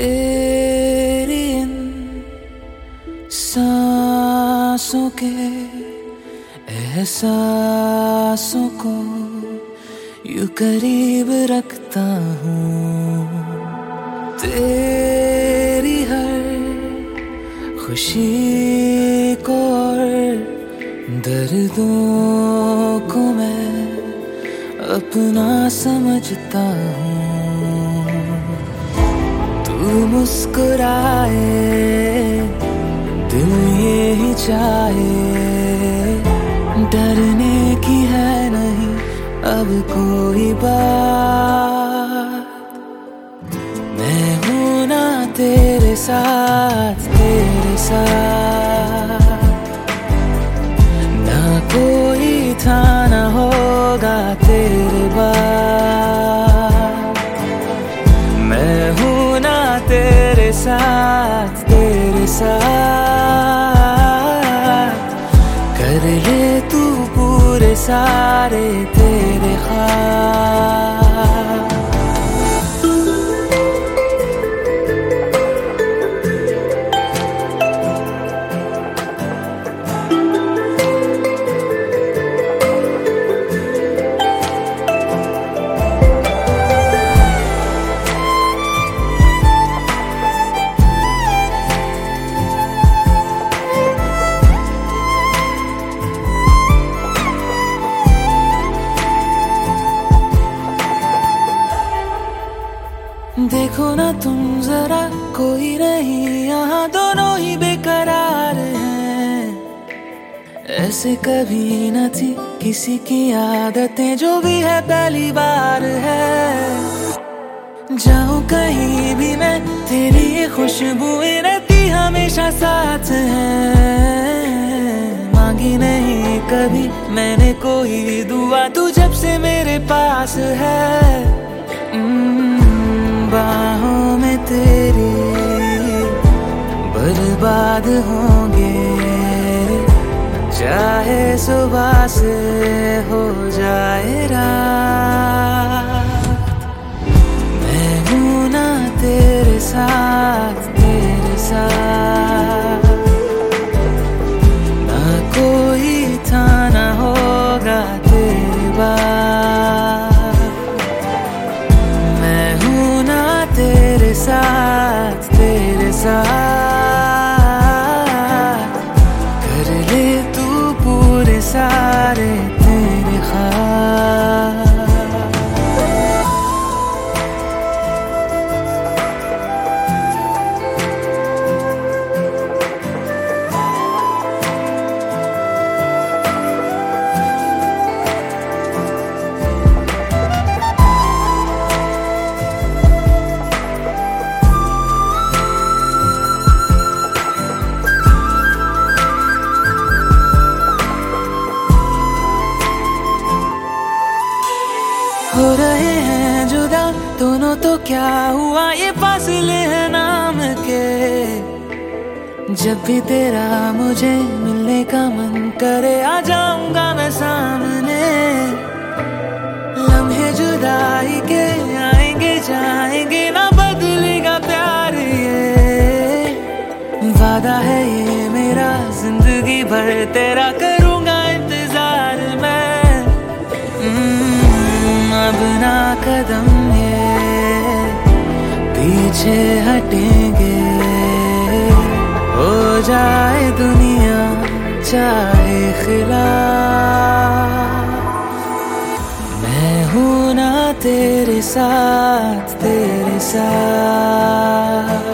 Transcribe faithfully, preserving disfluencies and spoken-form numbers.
तेरी इन सांसों के एहसासों को यूं करीब रखता हूँ। तेरी हर खुशी को और दर्दों को मैं अपना समझता हूँ। तू मुस्कुराए दिल ये ही चाहे, डरने की है नहीं अब कोई बात। मैं हूं ना तेरे साथ तेरे साथ, ना कोई था ना होगा तेरे बाद। मैं हूं ना तेरे साथ तेरे साथ, कर ले तू पूरे सारे तेरे ख्वाब। देखो ना तुम जरा, कोई नहीं यहाँ, दोनों ही बेकरार हैं। ऐसे कभी न थी किसी की आदतें, जो भी है पहली बार है। जाऊं कहीं भी मैं तेरी ये खुशबुएं रहती हमेशा साथ हैं। मांगी नहीं कभी मैंने कोई दुआ, तू जब से मेरे पास है। बाहों में तेरी बर्बाद होंगे, चाहे सुबह से हो जाए रात। मैं हूं ना तेरे साथ तेरे साथ, ना कोई था ना होगा तेरे बाद। तेरे साथ तेरे साथ, कर ले तू पूरे सारे तेरे ख्वाब। हो रहे हैं जुदा दोनों तो क्या हुआ, ये फासले हैं नाम के। जब भी तेरा मुझे मिलने का मन करे, आ जाऊंगा मैं सामने। लम्हे जुदाई के आएंगे जाएंगे, ना बदलेगा प्यार ये। वादा है ये मेरा जिंदगी भर तेरा करूंगा इंतजार मैं। अब ना कदम ये पीछे हटेंगे, हो जाए दुनिया चाहे खिलाफ। मैं हूं ना तेरे साथ तेरे साथ,